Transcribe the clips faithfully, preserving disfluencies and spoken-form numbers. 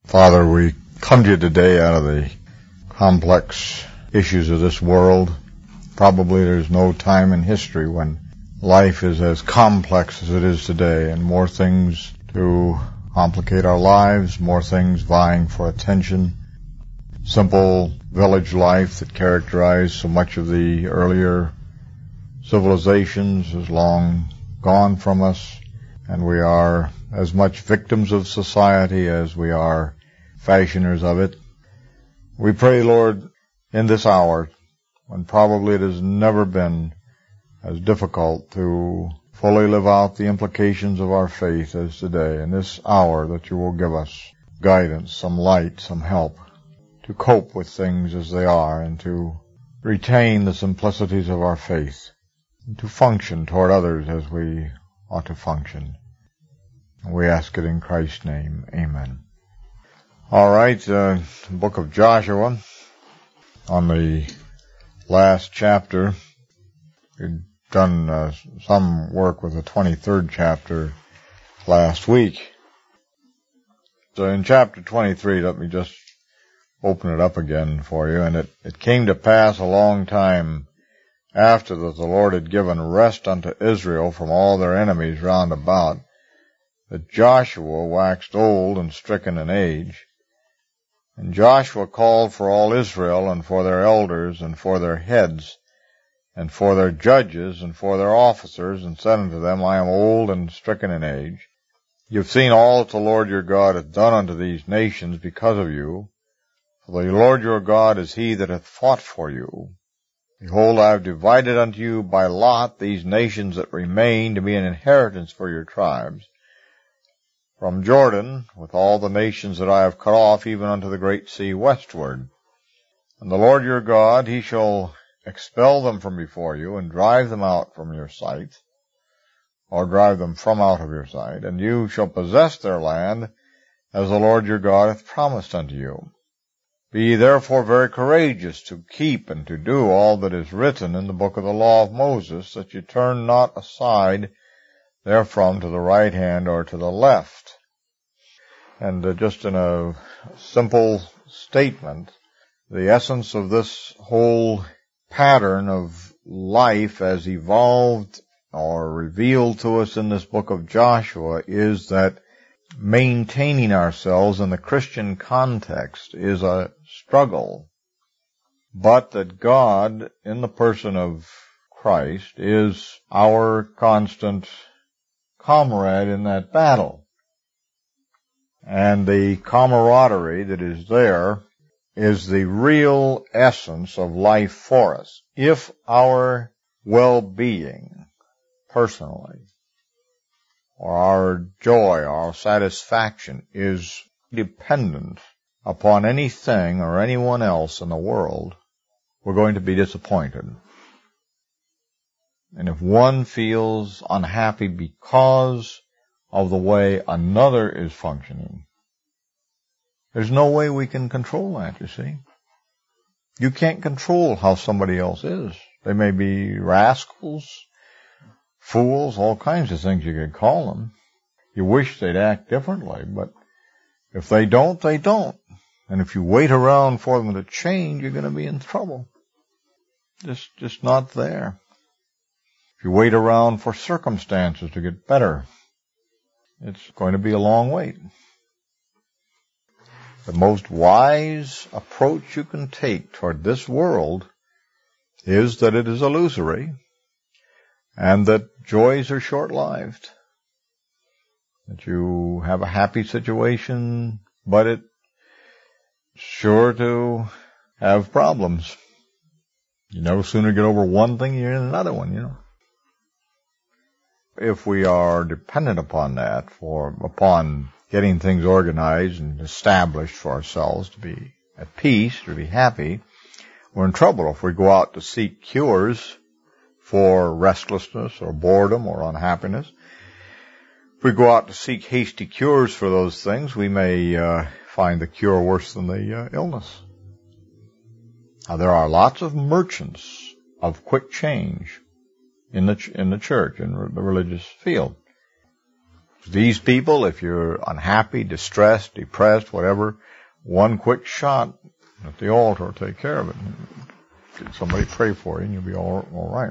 Father, we come to you today out of the complex issues of this world. Probably there's no time in history when life is as complex as it is today, and more things to complicate our lives, more things vying for attention. Simple village life that characterized so much of the earlier civilizations is long gone from us, and we are as much victims of society as we are fashioners of it. We pray, Lord, in this hour, when probably it has never been as difficult to fully live out the implications of our faith as today, in this hour, that you will give us guidance, some light, some help to cope with things as they are and to retain the simplicities of our faith and to function toward others as we ought to function. And we ask it in Christ's name. Amen. All right, uh, book of Joshua, on the last chapter. We've done uh, some work with the twenty-third chapter last week. So in chapter twenty-three, let me just open it up again for you. And it, it came to pass a long time after that the Lord had given rest unto Israel from all their enemies round about, that Joshua waxed old and stricken in age. And Joshua called for all Israel, and for their elders, and for their heads, and for their judges, and for their officers, and said unto them, I am old and stricken in age. You have seen all that the Lord your God hath done unto these nations because of you. For the Lord your God is he that hath fought for you. Behold, I have divided unto you by lot these nations that remain to be an inheritance for your tribes, from Jordan, with all the nations that I have cut off, even unto the great sea westward. And the Lord your God, he shall expel them from before you, and drive them out from your sight, or drive them from out of your sight, and you shall possess their land, as the Lord your God hath promised unto you. Be ye therefore very courageous to keep and to do all that is written in the book of the law of Moses, that ye turn not aside therefrom to the right hand or to the left. And uh, just in a simple statement, the essence of this whole pattern of life as evolved or revealed to us in this book of Joshua is that maintaining ourselves in the Christian context is a struggle, but that God, in the person of Christ, is our constant comrade in that battle. And the camaraderie that is there is the real essence of life for us. If our well-being, personally, or our joy, our satisfaction is dependent upon anything or anyone else in the world, we're going to be disappointed. And if one feels unhappy because of the way another is functioning, there's no way we can control that, you see. You can't control how somebody else is. They may be rascals, fools, all kinds of things you could call them. You wish they'd act differently, but if they don't, they don't. And if you wait around for them to change, you're going to be in trouble. Just, just not there. If you wait around for circumstances to get better, it's going to be a long wait. The most wise approach you can take toward this world is that it is illusory and that joys are short-lived. That you have a happy situation, but it's sure to have problems. You no sooner get over one thing, you're in another one, you know. If we are dependent upon that, for upon getting things organized and established for ourselves to be at peace, to be happy, we're in trouble. If we go out to seek cures for restlessness or boredom or unhappiness, if we go out to seek hasty cures for those things, we may uh, find the cure worse than the uh, illness. Now, there are lots of merchants of quick change in the ch- in the church, in the religious field. These people, if you're unhappy, distressed, depressed, whatever, one quick shot at the altar will take care of it. Get somebody pray for you and you'll be all, all right.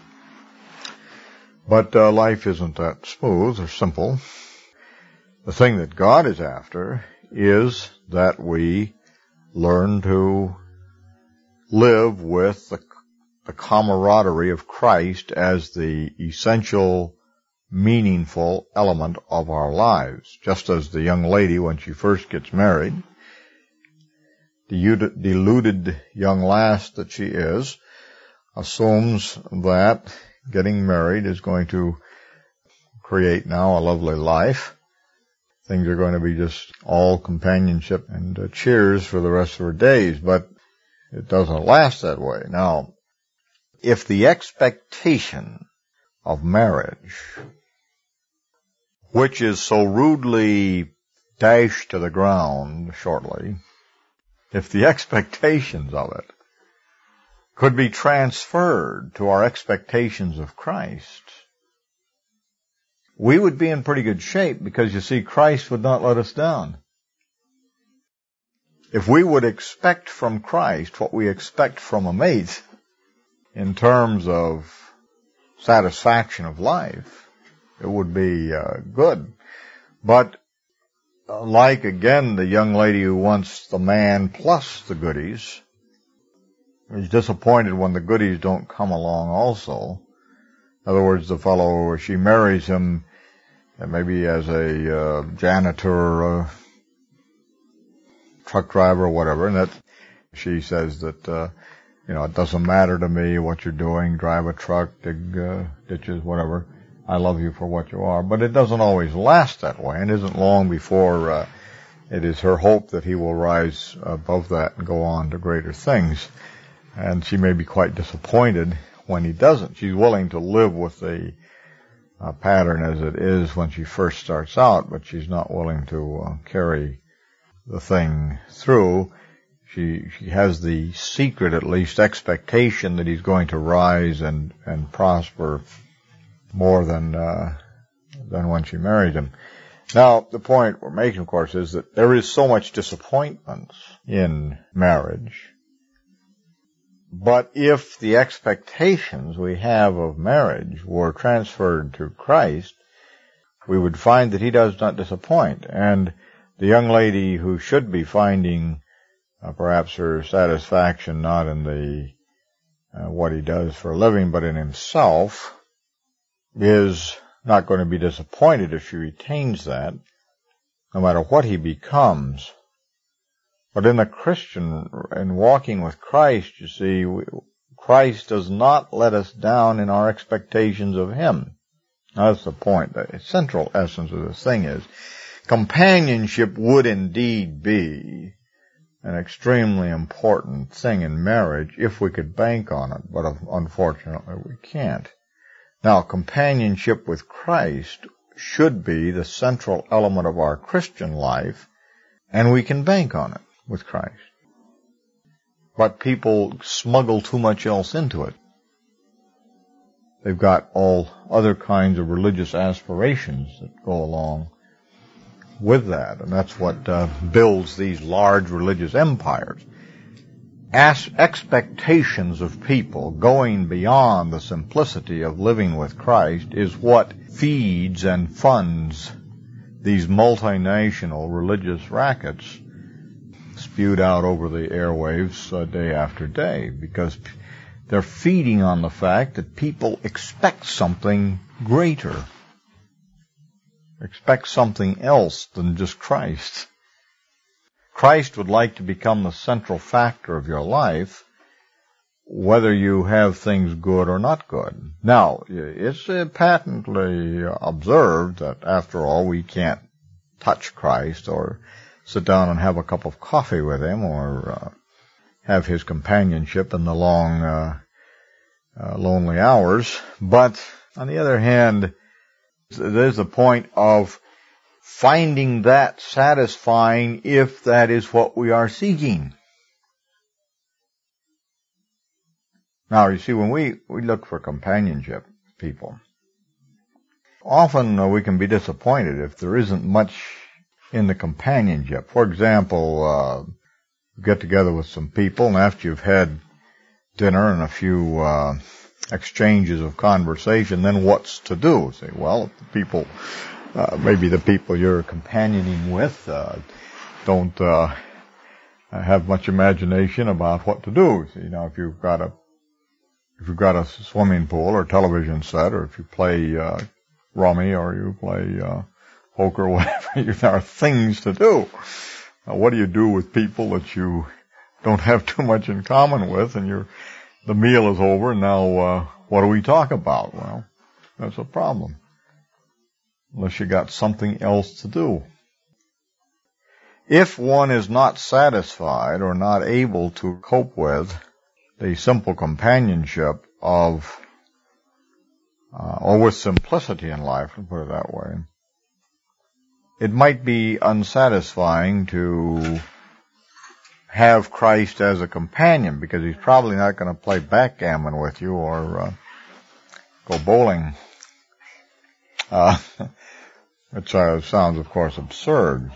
But uh, life isn't that smooth or simple. The thing that God is after is that we learn to live with the, the camaraderie of Christ as the essential, meaningful element of our lives. Just as the young lady, when she first gets married, the deluded young lass that she is, assumes that getting married is going to create now a lovely life. Things are going to be just all companionship and uh, cheers for the rest of her days, but it doesn't last that way. Now, if the expectation of marriage, which is so rudely dashed to the ground shortly, if the expectations of it could be transferred to our expectations of Christ, we would be in pretty good shape, because, you see, Christ would not let us down. If we would expect from Christ what we expect from a mate in terms of satisfaction of life, it would be uh, good. But uh, like, again, the young lady who wants the man plus the goodies, is disappointed when the goodies don't come along also. In other words, the fellow, she marries him maybe as a uh, janitor or a truck driver or whatever, and that she says that, uh, you know, it doesn't matter to me what you're doing, drive a truck, dig uh, ditches, whatever. I love you for what you are. But it doesn't always last that way, and isn't long before uh, it is her hope that he will rise above that and go on to greater things. And she may be quite disappointed when he doesn't. She's willing to live with the uh, pattern as it is when she first starts out, but she's not willing to uh, carry the thing through. She she has the secret, at least, expectation that he's going to rise and, and prosper more than uh, than when she married him. Now, the point we're making, of course, is that there is so much disappointment in marriage. But if the expectations we have of marriage were transferred to Christ, we would find that he does not disappoint. And the young lady who should be finding uh, perhaps her satisfaction not in the uh, what he does for a living, but in himself, is not going to be disappointed if she retains that, no matter what he becomes. But in the Christian, in walking with Christ, you see, we, Christ does not let us down in our expectations of him. Now, that's the point. The central essence of this thing is, companionship would indeed be an extremely important thing in marriage if we could bank on it, but unfortunately we can't. Now, companionship with Christ should be the central element of our Christian life, and we can bank on it with Christ. But people smuggle too much else into it. They've got all other kinds of religious aspirations that go along with that, and that's what uh, builds these large religious empires. As expectations of people going beyond the simplicity of living with Christ is what feeds and funds these multinational religious rackets spewed out over the airwaves uh, day after day, because they're feeding on the fact that people expect something greater, expect something else than just Christ. Christ would like to become the central factor of your life, whether you have things good or not good. Now, it's uh, patently observed that, after all, we can't touch Christ or sit down and have a cup of coffee with him or uh, have his companionship in the long, uh, uh, lonely hours. But, on the other hand, there's the point of finding that satisfying if that is what we are seeking. Now, you see, when we, we look for companionship, people, often uh, we can be disappointed if there isn't much in the companionship. For example, uh, get together with some people, and after you've had dinner and a few uh, exchanges of conversation, then what's to do? Say, well, the people, uh, maybe the people you're companioning with uh, don't uh, have much imagination about what to do. So, you know, if you've got a if you've got a swimming pool or television set, or if you play uh, rummy or you play uh, poker or whatever, there are things to do. Now, what do you do with people that you don't have too much in common with, and you're, the meal is over, and now uh, what do we talk about? Well, that's a problem, unless you got something else to do. If one is not satisfied or not able to cope with the simple companionship of, uh, or with simplicity in life, to put it that way, it might be unsatisfying to have Christ as a companion, because he's probably not going to play backgammon with you or uh, go bowling. Uh, which uh, sounds, of course, absurd.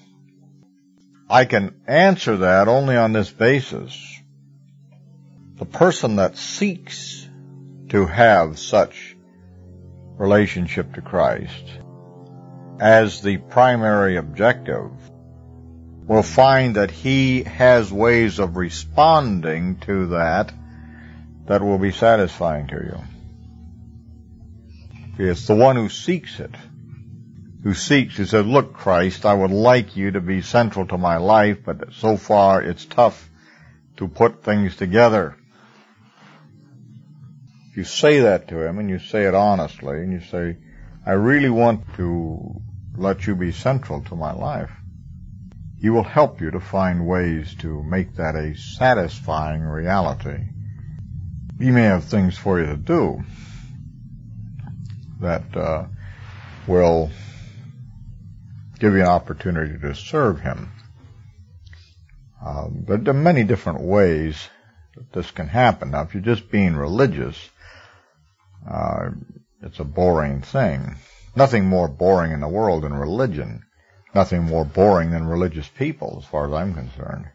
I can answer that only on this basis. The person that seeks to have such relationship to Christ as the primary objective will find that he has ways of responding to that that will be satisfying to you. It's the one who seeks it, who seeks, who says, look, Christ, I would like you to be central to my life, but so far it's tough to put things together. If you say that to him, and you say it honestly, and you say, I really want to let you be central to my life, he will help you to find ways to make that a satisfying reality. He may have things for you to do that uh, will give you an opportunity to serve him. Uh, but there are many different ways that this can happen. Now, if you're just being religious, uh, it's a boring thing. Nothing more boring in the world than religion. Nothing more boring than religious people, as far as I'm concerned.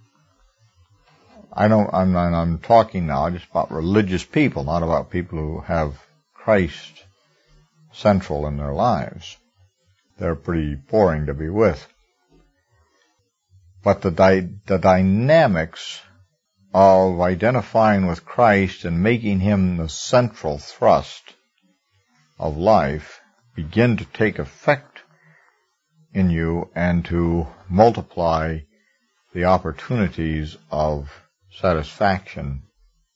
I don't, I'm, I'm talking now just about religious people, not about people who have Christ central in their lives. They're pretty boring to be with. But the, di- the dynamics of identifying with Christ and making him the central thrust of life begin to take effect in you and to multiply the opportunities of satisfaction.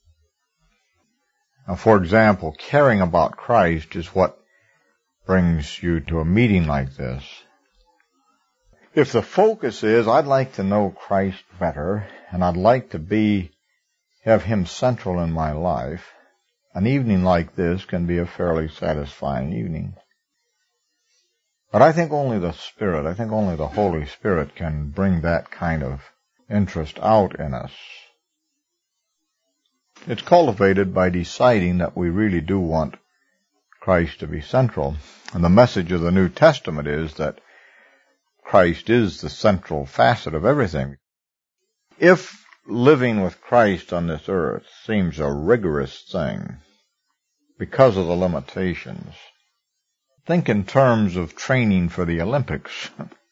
Now, for example, caring about Christ is what brings you to a meeting like this. If the focus is, I'd like to know Christ better, and I'd like to be, have him central in my life, an evening like this can be a fairly satisfying evening. But I think only the Spirit, I think only the Holy Spirit can bring that kind of interest out in us. It's cultivated by deciding that we really do want Christ to be central. And the message of the New Testament is that Christ is the central facet of everything. If living with Christ on this earth seems a rigorous thing because of the limitations, think in terms of training for the Olympics.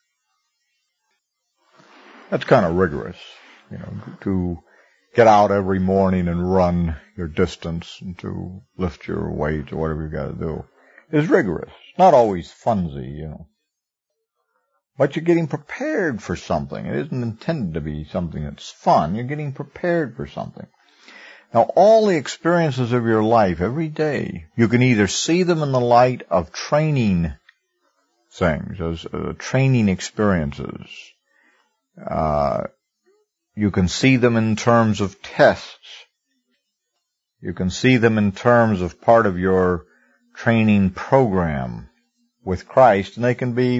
That's kind of rigorous, you know, to get out every morning and run your distance and to lift your weight or whatever you've got to do is rigorous. It's not always funsy, you know. But you're getting prepared for something. It isn't intended to be something that's fun. You're getting prepared for something. Now, all the experiences of your life every day, you can either see them in the light of training things, as uh, training experiences. Uh, you can see them in terms of tests. You can see them in terms of part of your training program with Christ, and they can be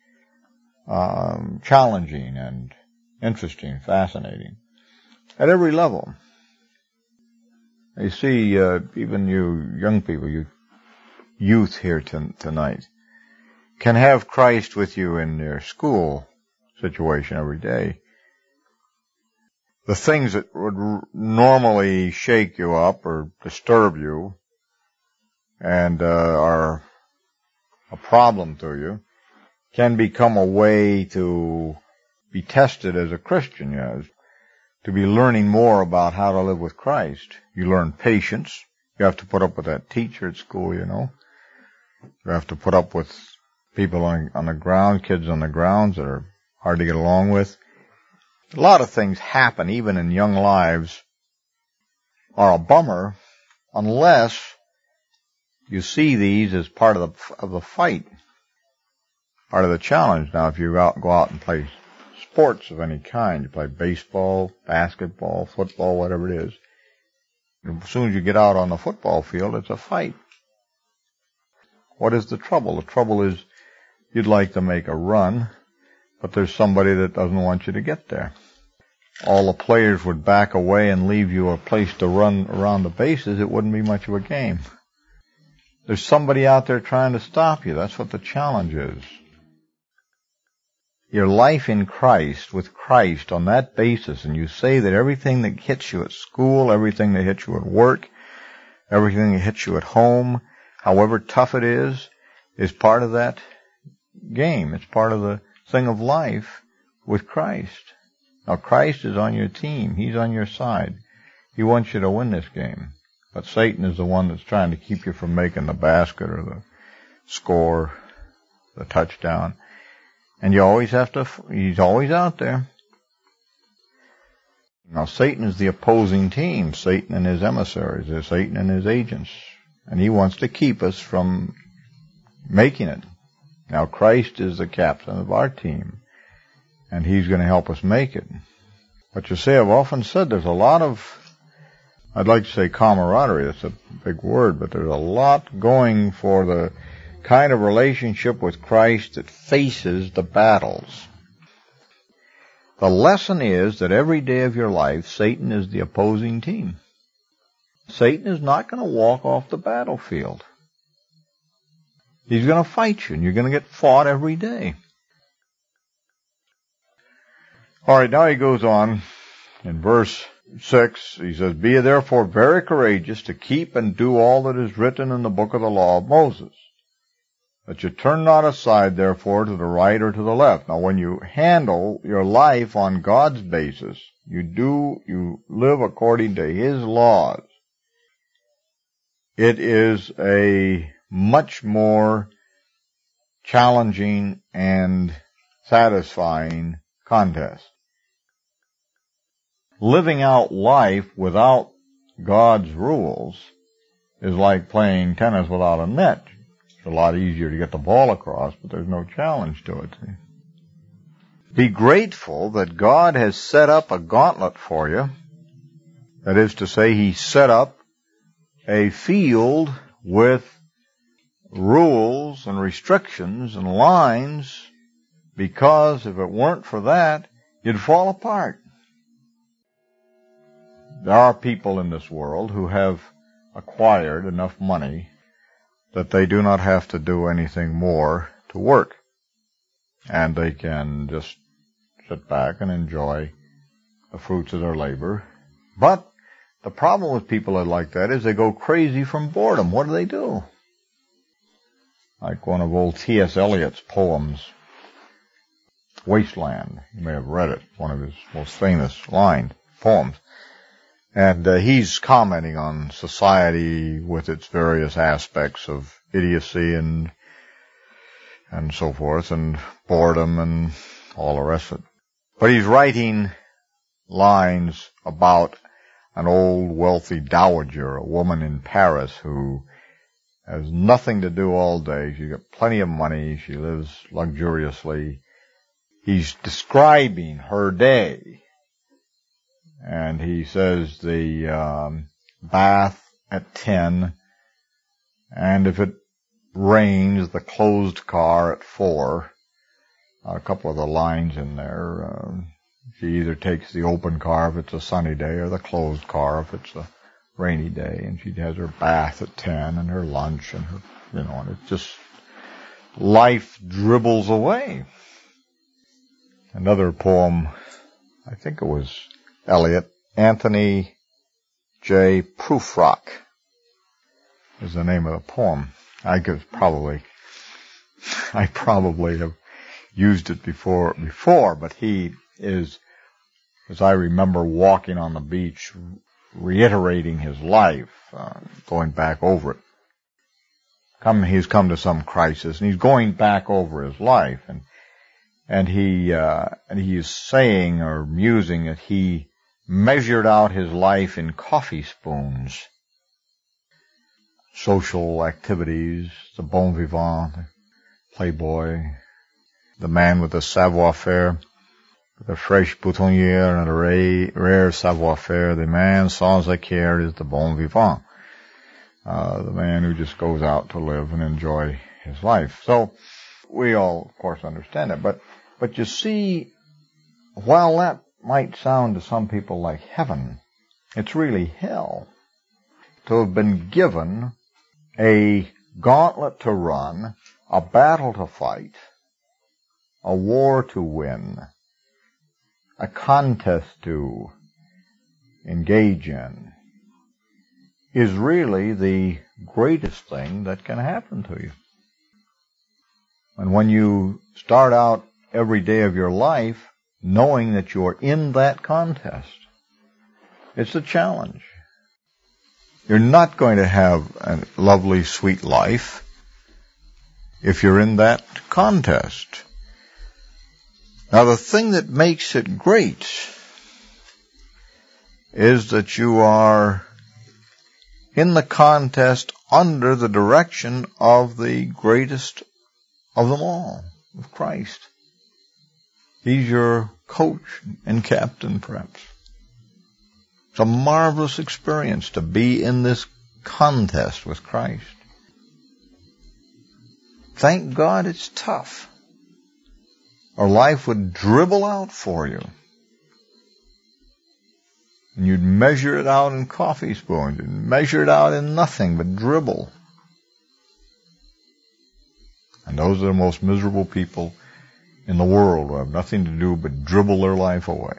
um, challenging and interesting, fascinating, at every level. You see, uh, even you young people, you youth here t- tonight can have Christ with you in their school situation every day. The things that would r- normally shake you up or disturb you and uh, are a problem to you can become a way to be tested as a Christian, yes, to be learning more about how to live with Christ. You learn patience. You have to put up with that teacher at school, you know. You have to put up with people on, on the ground, kids on the grounds that are hard to get along with. A lot of things happen, even in young lives, are a bummer unless you see these as part of the, of the fight, part of the challenge. Now, if you go out, go out and play sports of any kind, you play baseball, basketball, football, whatever it is, as soon as you get out on the football field, it's a fight. What is the trouble? The trouble is you'd like to make a run, but there's somebody that doesn't want you to get there. All the players would back away and leave you a place to run around the bases. It wouldn't be much of a game. There's somebody out there trying to stop you. That's what the challenge is. Your life in Christ, with Christ on that basis, and you say that everything that hits you at school, everything that hits you at work, everything that hits you at home, however tough it is, is part of that game. It's part of the thing of life with Christ. Now, Christ is on your team. He's on your side. He wants you to win this game. But Satan is the one that's trying to keep you from making the basket or the score, the touchdown. And you always have to, he's always out there. Now, Satan is the opposing team. Satan and his emissaries. There's Satan and his agents. And he wants to keep us from making it. Now, Christ is the captain of our team. And he's going to help us make it. But you see, I've often said there's a lot of, I'd like to say camaraderie. That's a big word, but there's a lot going for the kind of relationship with Christ that faces the battles. The lesson is that every day of your life, Satan is the opposing team. Satan is not going to walk off the battlefield. He's going to fight you, and you're going to get fought every day. All right, now he goes on in verse six. He says, "Be ye therefore very courageous to keep and do all that is written in the book of the law of Moses, that you turn not aside, therefore, to the right or to the left." Now, when you handle your life on God's basis, you do, you live according to His laws, it is a much more challenging and satisfying contest. Living out life without God's rules is like playing tennis without a net. It's a lot easier to get the ball across, but there's no challenge to it. Be grateful that God has set up a gauntlet for you. That is to say, He set up a field with rules and restrictions and lines, because if it weren't for that, you'd fall apart. There are people in this world who have acquired enough money that they do not have to do anything more to work. And they can just sit back and enjoy the fruits of their labor. But the problem with people like that is they go crazy from boredom. What do they do? Like one of old T S Eliot's poems, Wasteland. You may have read it, one of his most famous line poems. And uh, he's commenting on society with its various aspects of idiocy and and so forth, and boredom and all the rest of it. But he's writing lines about an old wealthy dowager, a woman in Paris who has nothing to do all day. She's got plenty of money. She lives luxuriously. He's describing her day. And he says the um, bath at ten, and if it rains, the closed car at four. A couple of the lines in there. Uh, she either takes the open car if it's a sunny day, or the closed car if it's a rainy day. And she has her bath at ten, and her lunch, and her you know, and it's just, life dribbles away. Another poem, I think it was Eliot, Anthony J. Prufrock is the name of the poem. I could probably, I probably have used it before, before, but he is, as I remember walking on the beach, reiterating his life, uh, going back over it. Come, he's come to some crisis, and he's going back over his life, and and he uh, and he is saying or musing that he measured out his life in coffee spoons, social activities, the bon vivant, the playboy, the man with the savoir-faire, the fresh boutonniere and a rare, rare savoir-faire, the man sans équerre is the bon vivant, uh, the man who just goes out to live and enjoy his life. So we all, of course, understand it, but but you see, while that might sound to some people like heaven, it's really hell. To have been given a gauntlet to run, a battle to fight, a war to win, a contest to engage in, is really the greatest thing that can happen to you. And when you start out every day of your life knowing that you're in that contest, it's a challenge. You're not going to have a lovely, sweet life if you're in that contest. Now, the thing that makes it great is that you are in the contest under the direction of the greatest of them all, of Christ. He's your coach and captain, perhaps. It's a marvelous experience to be in this contest with Christ. Thank God it's tough, or life would dribble out for you. And you'd measure it out in coffee spoons. You'd measure it out in nothing but dribble. And those are the most miserable people in the world who have nothing to do but dribble their life away.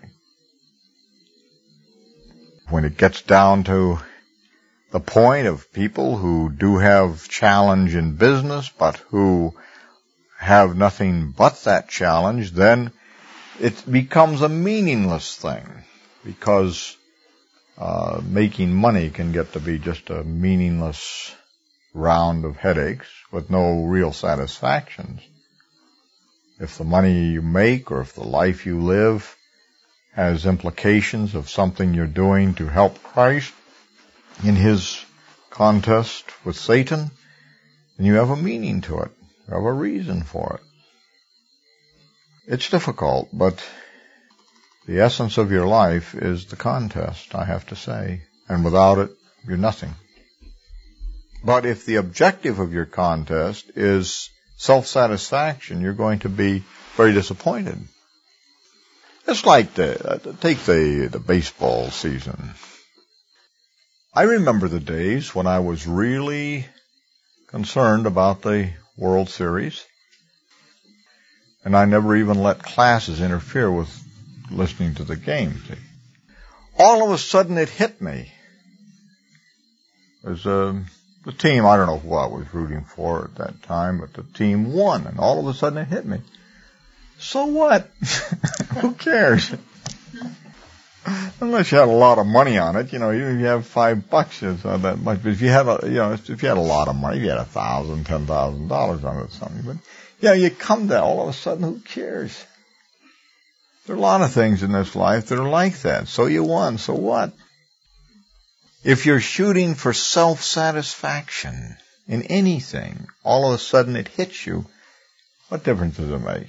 When it gets down to the point of people who do have challenge in business, but who have nothing but that challenge, then it becomes a meaningless thing, because uh, making money can get to be just a meaningless round of headaches with no real satisfactions. If the money you make or if the life you live has implications of something you're doing to help Christ in his contest with Satan, then you have a meaning to it. You have a reason for it. It's difficult, but the essence of your life is the contest, I have to say. And without it, you're nothing. But if the objective of your contest is self-satisfaction, you're going to be very disappointed. It's like the, uh, take the, the baseball season. I remember the days when I was really concerned about the World Series, and I never even let classes interfere with listening to the game. See? All of a sudden it hit me. There's a the team, I don't know who I was rooting for at that time, but the team won, and all of a sudden it hit me. So what? Who cares? Unless you had a lot of money on it, you know, even if you have five bucks, it's not that much. But if you had a, you know, if you had a lot of money, if you had a thousand, ten thousand dollars on it or something, but, yeah, you come to all of a sudden, who cares? There are a lot of things in this life that are like that. So you won, so what? If you're shooting for self-satisfaction in anything, all of a sudden it hits you, what difference does it make?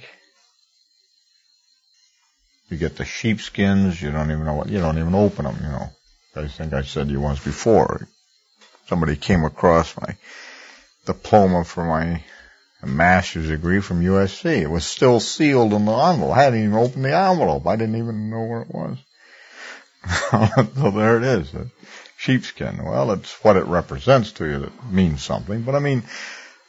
You get the sheepskins, you don't even know what, you don't even open them, you know. I think I said to you once before, somebody came across my diploma for my master's degree from U S C. It was still sealed in the envelope. I hadn't even opened the envelope. I didn't even know where it was. So there it is. Sheepskin. Well, it's what it represents to you that means something. But I mean,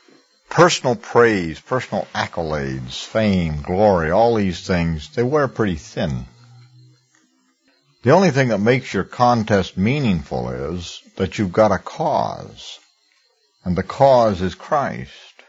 personal praise, personal accolades, fame, glory, all these things, they wear pretty thin. The only thing that makes your contest meaningful is that you've got a cause, and the cause is Christ.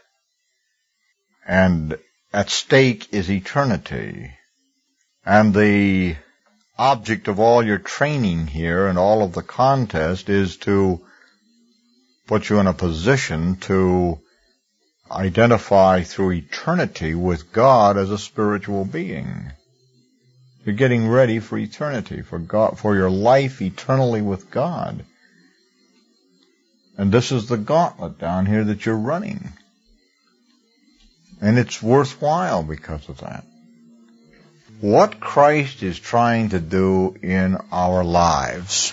And at stake is eternity. And the object of all your training here and all of the contest is to put you in a position to identify through eternity with God as a spiritual being. You're getting ready for eternity, for God, for your life eternally with God. And this is the gauntlet down here that you're running. And it's worthwhile because of that. What Christ is trying to do in our lives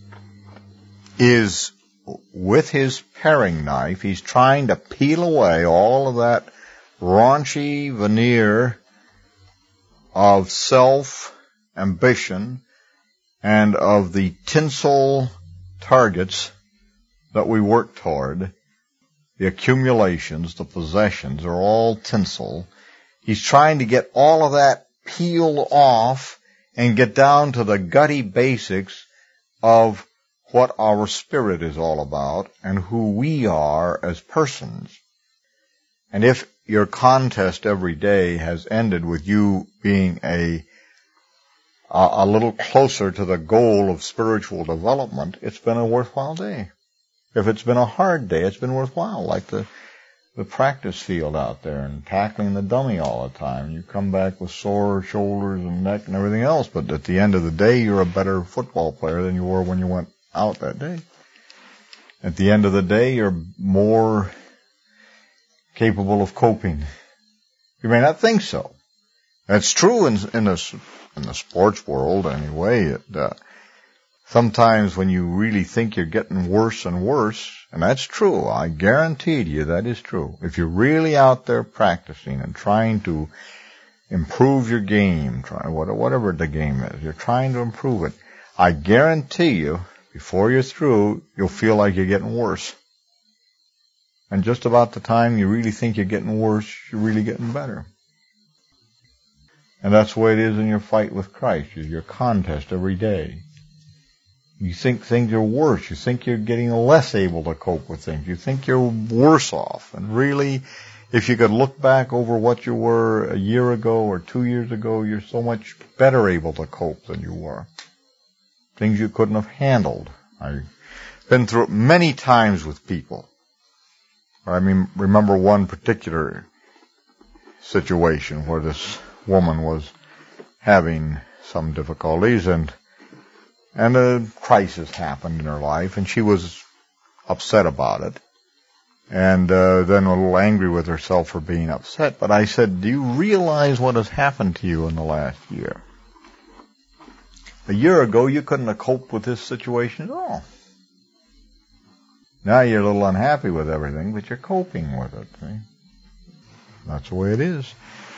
is, with his paring knife, he's trying to peel away all of that raunchy veneer of self-ambition and of the tinsel targets that we work toward. The accumulations, the possessions are all tinsel. He's trying to get all of that peeled off and get down to the gutty basics of what our spirit is all about and who we are as persons. And if your contest every day has ended with you being a a, a little closer to the goal of spiritual development, it's been a worthwhile day. If it's been a hard day, it's been worthwhile, like the the practice field out there and tackling the dummy all the time. You come back with sore shoulders and neck and everything else, but at the end of the day, you're a better football player than you were when you went out that day. At the end of the day, you're more capable of coping. You may not think so. That's true in, in, the, in the sports world anyway. It, uh, sometimes when you really think you're getting worse and worse, and that's true, I guarantee to you that is true. If you're really out there practicing and trying to improve your game, try, whatever the game is, you're trying to improve it, I guarantee you, before you're through, you'll feel like you're getting worse. And just about the time you really think you're getting worse, you're really getting better. And that's the way it is in your fight with Christ, is your contest every day. You think things are worse. You think you're getting less able to cope with things. You think you're worse off. And really, if you could look back over what you were a year ago or two years ago, you're so much better able to cope than you were. Things you couldn't have handled. I've been through it many times with people. I mean, remember one particular situation where this woman was having some difficulties and And a crisis happened in her life, and she was upset about it, and uh, then a little angry with herself for being upset. But I said, do you realize what has happened to you in the last year? A year ago, you couldn't have coped with this situation at all. Now you're a little unhappy with everything, but you're coping with it. See? That's the way it is.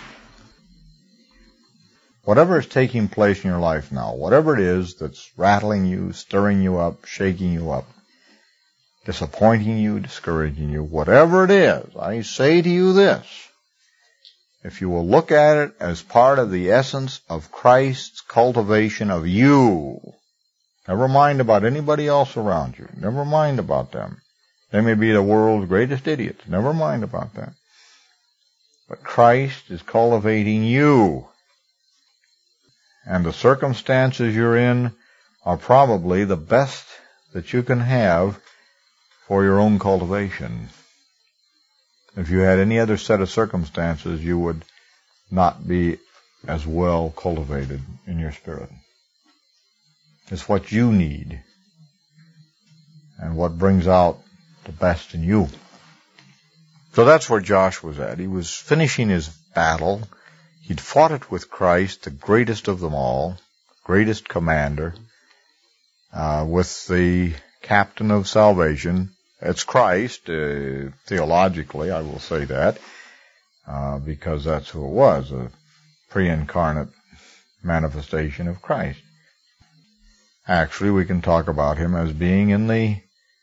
Whatever is taking place in your life now, whatever it is that's rattling you, stirring you up, shaking you up, disappointing you, discouraging you, whatever it is, I say to you this: if you will look at it as part of the essence of Christ's cultivation of you, never mind about anybody else around you, never mind about them. They may be the world's greatest idiots, never mind about that. But Christ is cultivating you. And the circumstances you're in are probably the best that you can have for your own cultivation. If you had any other set of circumstances, you would not be as well cultivated in your spirit. It's what you need and what brings out the best in you. So that's where Josh was at. He was finishing his battle. He'd fought it with Christ, the greatest of them all, greatest commander, uh, with the captain of salvation. It's Christ, uh, theologically, I will say that, uh, because that's who it was, a pre-incarnate manifestation of Christ. Actually, we can talk about him as being in the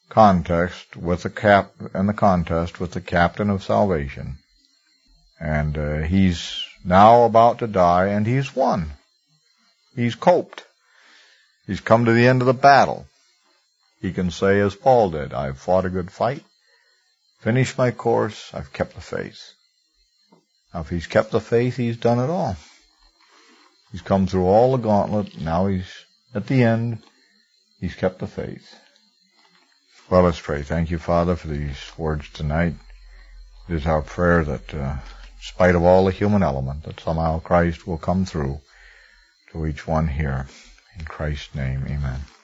context with the cap and the contest with the captain of salvation. And uh, he's now about to die, and he's won. He's coped. He's come to the end of the battle. He can say, as Paul did, I've fought a good fight, finished my course, I've kept the faith. Now, if he's kept the faith, he's done it all. He's come through all the gauntlet. Now he's at the end. He's kept the faith. Well, let's pray. Thank you, Father, for these words tonight. It is our prayer that, uh, in spite of all the human element, that somehow Christ will come through to each one here. In Christ's name, amen.